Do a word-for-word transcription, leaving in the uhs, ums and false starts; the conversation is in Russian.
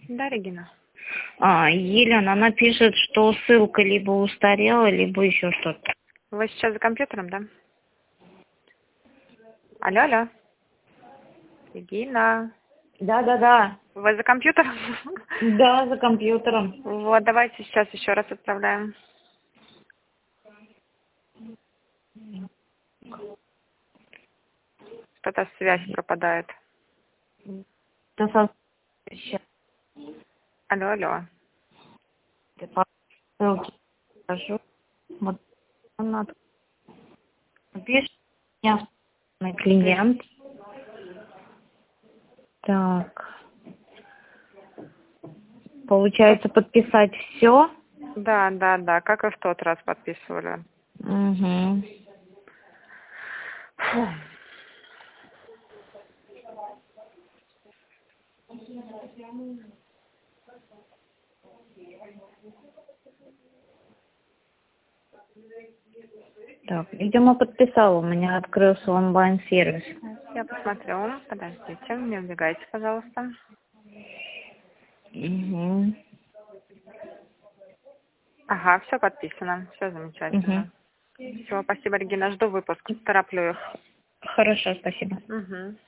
Да, Регина. А, Елена, она пишет, что ссылка либо устарела, либо еще что-то. Вы сейчас за компьютером, да? Алло, алло. Регина. Да, да, да. Вы за компьютером? Да, за компьютером. Вот, давайте сейчас еще раз отправляем. Что-то связь пропадает. Да, со- сейчас Алло, алло. я по ссылке скажу. Вот она пишет, я клиент. Так. Получается, подписать все. Да, да, да, как и в тот раз подписывали. Угу. Фу. Так, видимо, подписала. У меня открылся онлайн-сервис. Я посмотрю. Подождите, не убегайте, пожалуйста. Угу. Ага, все подписано. Все Угу. замечательно. Все, спасибо, Регина. Жду выпуск. Тороплю их. Хорошо, спасибо. Угу.